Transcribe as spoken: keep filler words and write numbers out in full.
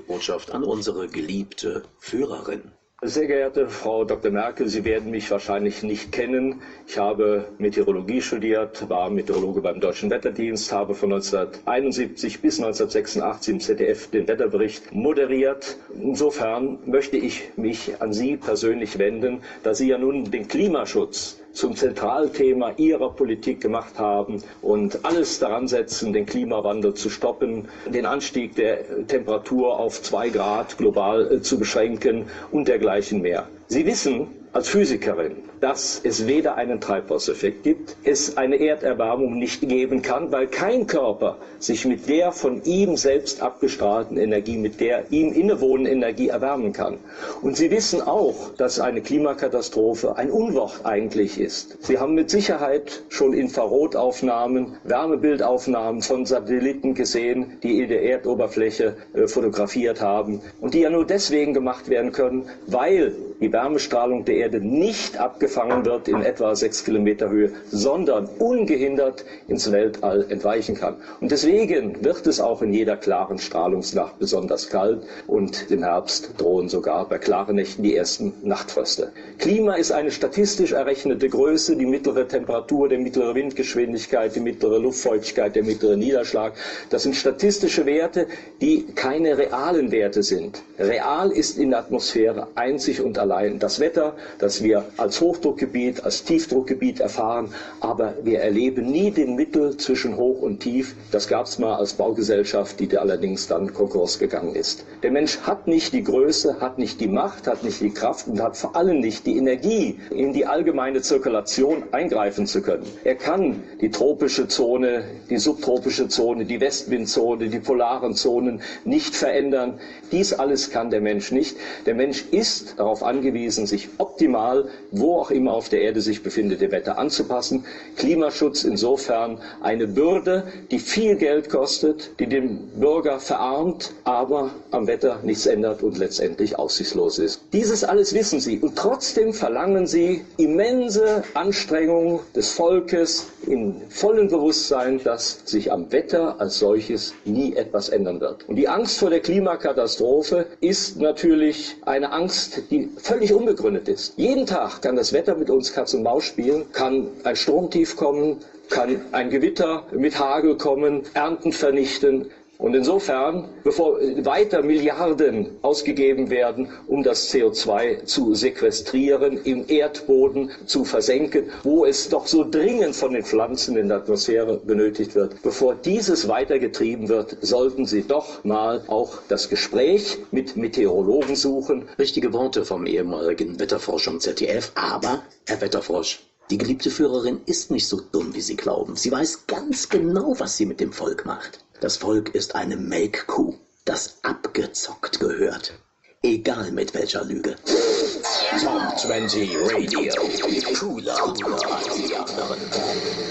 Botschaft an unsere geliebte Führerin. Sehr geehrte Frau Doktor Merkel, Sie werden mich wahrscheinlich nicht kennen. Ich habe Meteorologie studiert, war Meteorologe beim Deutschen Wetterdienst, habe von neunzehnhunderteinundsiebzig bis neunzehnhundertsechsundachtzig im Z D F den Wetterbericht moderiert. Insofern möchte ich mich an Sie persönlich wenden, da Sie ja nun den Klimaschutz zum Zentralthema Ihrer Politik gemacht haben und alles daran setzen, den Klimawandel zu stoppen, den Anstieg der Temperatur auf zwei Grad global äh, zu beschränken und dergleichen mehr. Sie wissen als Physikerin, dass es weder einen Treibhauseffekt gibt, es eine Erderwärmung nicht geben kann, weil kein Körper sich mit der von ihm selbst abgestrahlten Energie, mit der ihm innewohnenden Energie erwärmen kann. Und Sie wissen auch, dass eine Klimakatastrophe ein Unwort eigentlich ist. Sie haben mit Sicherheit schon Infrarotaufnahmen, Wärmebildaufnahmen von Satelliten gesehen, die die Erdoberfläche äh, fotografiert haben und die ja nur deswegen gemacht werden können, weil die Wärmestrahlung der Erde nicht abgefangen wird in etwa sechs Kilometer Höhe, sondern ungehindert ins Weltall entweichen kann. Und deswegen wird es auch in jeder klaren Strahlungsnacht besonders kalt und im Herbst drohen sogar bei klaren Nächten die ersten Nachtfröste. Klima ist eine statistisch errechnete Größe, die mittlere Temperatur, die mittlere Windgeschwindigkeit, die mittlere Luftfeuchtigkeit, der mittlere Niederschlag. Das sind statistische Werte, die keine realen Werte sind. Real ist in der Atmosphäre einzig und allein das Wetter, das wir als Hochdruckgebiet, als Tiefdruckgebiet erfahren, aber wir erleben nie den Mittel zwischen Hoch und Tief. Das gab es mal als Baugesellschaft, die allerdings dann Konkurs gegangen ist. Der Mensch hat nicht die Größe, hat nicht die Macht, hat nicht die Kraft und hat vor allem nicht die Energie, in die allgemeine Zirkulation eingreifen zu können. Er kann die tropische Zone, die subtropische Zone, die Westwindzone, die polaren Zonen nicht verändern. Dies alles kann der Mensch nicht. Der Mensch ist darauf angewiesen, sich optimal, wo auch immer auf der Erde sich befindet, dem Wetter anzupassen. Klimaschutz insofern eine Bürde, die viel Geld kostet, die den Bürger verarmt, aber am Wetter nichts ändert und letztendlich aussichtslos ist. Dieses alles wissen Sie und trotzdem verlangen Sie immense Anstrengungen des Volkes im vollen Bewusstsein, dass sich am Wetter als solches nie etwas ändern wird. Und die Angst vor der Klimakatastrophe ist natürlich eine Angst, die völlig unbegründet ist. Jeden Tag kann das Wetter mit uns Katz und Maus spielen, kann ein Sturmtief kommen, kann ein Gewitter mit Hagel kommen, Ernten vernichten. Und insofern, bevor weiter Milliarden ausgegeben werden, um das C O zwei zu sequestrieren, im Erdboden zu versenken, wo es doch so dringend von den Pflanzen in der Atmosphäre benötigt wird, bevor dieses weitergetrieben wird, sollten Sie doch mal auch das Gespräch mit Meteorologen suchen. Richtige Worte vom ehemaligen Wetterfrosch im Z D F, aber, Herr Wetterfrosch, die geliebte Führerin ist nicht so dumm, wie Sie glauben. Sie weiß ganz genau, was sie mit dem Volk macht. Das Volk ist eine Melkkuh, das abgezockt gehört. Egal mit welcher Lüge. Top zwanzig Radio. Cooler als die anderen.